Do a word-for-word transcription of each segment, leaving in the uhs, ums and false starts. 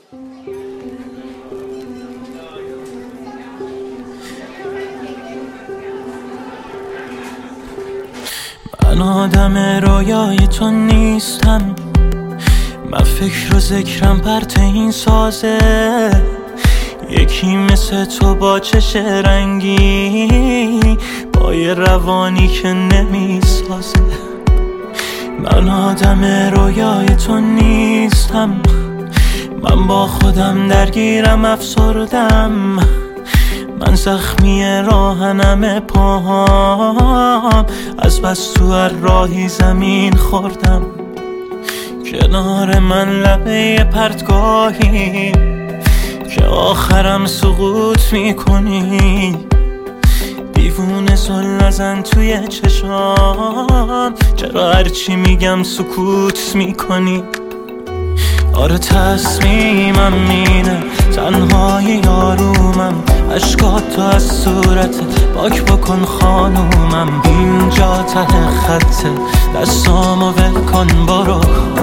من آدم رویای تو نیستم، من فکر و ذکرم پرت این سازه. یکی مثل تو با چش رنگی، با یه روانی که نمیسازه. من آدم رویای تو نیستم، من با خودم درگیرم افسردم. من زخمی راهنم پاهام، از بس تو هر راهی زمین خوردم. کنار من لبه پرتگاهی که آخرم سقوط میکنی. دیوونه زل نزن توی چشام، چرا هرچی میگم سکوت میکنی؟ آره تصمیمم اینه، تنهایی آرومم. اشکات تو از صورت پاک بکن خانومم. اینجا ته خطه، دستامو ول کن برو،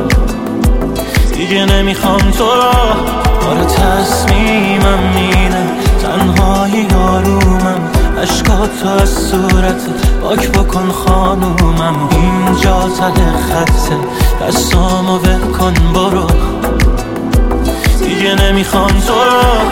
دیگه نمیخوام تو رو. آره تصمیمم اینه، تنهایی آرومم. اشکات تو از صورت پاک بکن خانومم. اینجا ته خطه، دستامو ول کن برو، دیگه نمیخوام تو رو.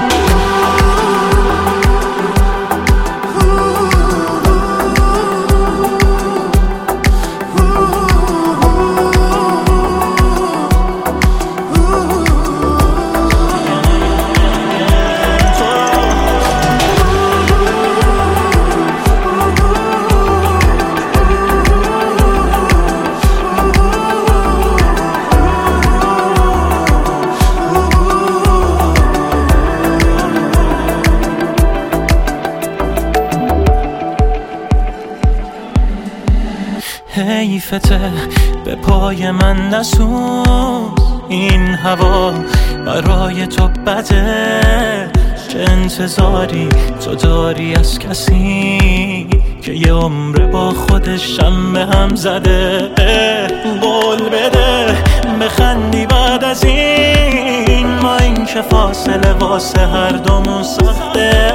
حیفته به پای من نسوز، این هوا برای تو بده. چه انتظاری تو داری از کسی که یه عمر با خودشم به هم زده؟ قول بده بخندی بعد از این، ما این که فاصله واسه هر دومون سخته.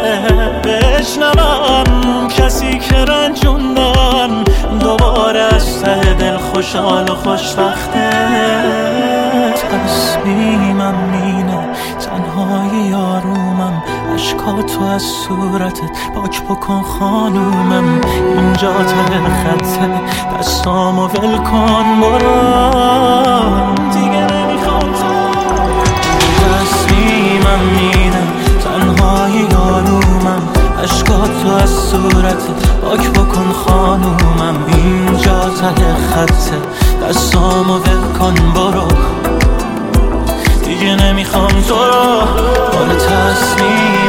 بشنوم کسی که رنجوندم دوباره از ته دل خوشحال و خوشبخته. تصمیمم اینه، تنهایی آرومم. اشکاتو از صورتت پاک بکن خانومم. اینجا ته خطه، دستامو ول کن برو، دیگه نمیخوام تو. تصمیمم اینه، تنهایی آرومم. اشکاتو از صورتت پاک بکن خانومم. اینجا ته خطه، دستامو ول کن برو، دیگه نمیخوام تو رو. آره تصمیم